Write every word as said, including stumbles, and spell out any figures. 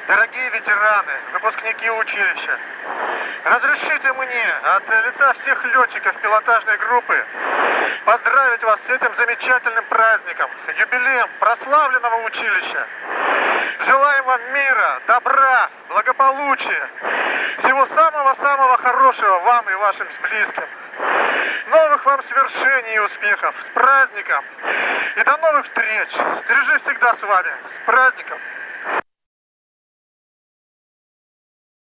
Дорогие ветераны, выпускники училища, разрешите мне от лица всех летчиков пилотажной группы поздравить вас с этим замечательным праздником, юбилеем прославленного училища. Желаем вам мира, добра, благополучия, всего самого-самого хорошего вам и вашим близким. Новых вам свершений и успехов. С праздником! И до новых встреч! Стрижи всегда с вами. С праздником!